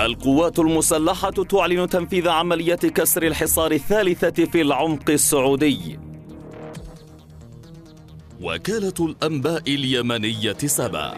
القوات المسلحة تعلن تنفيذ عملية كسر الحصار الثالثة في العمق السعودي. وكالة الأنباء اليمنية سبا.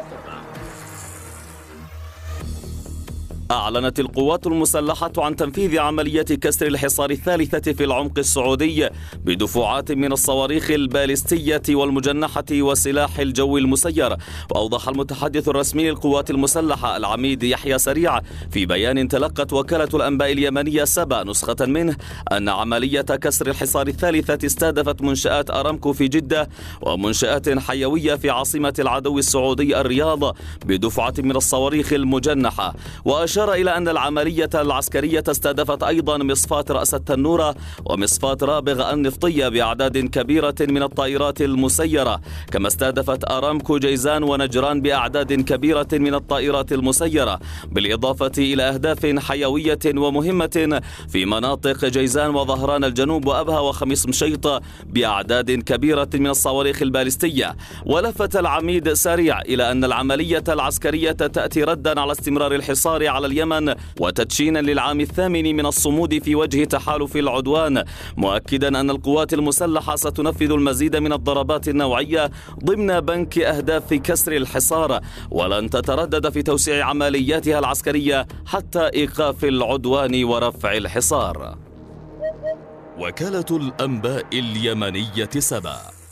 أعلنت القوات المسلحة عن تنفيذ عملية كسر الحصار الثالثة في العمق السعودي بدفعات من الصواريخ البالستية والمجنحة وسلاح الجو المسير. وأوضح المتحدث الرسمي للقوات المسلحة العميد يحيى سريع في بيان تلقت وكالة الأنباء اليمنية سبا نسخة منه أن عملية كسر الحصار الثالثة استهدفت منشآت أرامكو في جدة ومنشآت حيوية في عاصمة العدو السعودي الرياض بدفعة من الصواريخ المجنحة. وأشار إلى أن العملية العسكرية استهدفت أيضا مصفاة رأس التنورة ومصفاة رابغ النفطية بأعداد كبيرة من الطائرات المسيرة، كما استهدفت أرامكو جيزان ونجران بأعداد كبيرة من الطائرات المسيرة، بالإضافة إلى أهداف حيوية ومهمة في مناطق جيزان وظهران الجنوب وأبها وخميس مشيط بأعداد كبيرة من الصواريخ البالستية. ولفت العميد سريع إلى أن العملية العسكرية تأتي ردا على استمرار الحصار على اليمن وتدشينا للعام الثامن من الصمود في وجه تحالف العدوان، مؤكدا أن القوات المسلحة ستنفذ المزيد من الضربات النوعية ضمن بنك أهداف كسر الحصار، ولن تتردد في توسيع عملياتها العسكرية حتى إيقاف العدوان ورفع الحصار. وكالة الأنباء اليمنية سبا.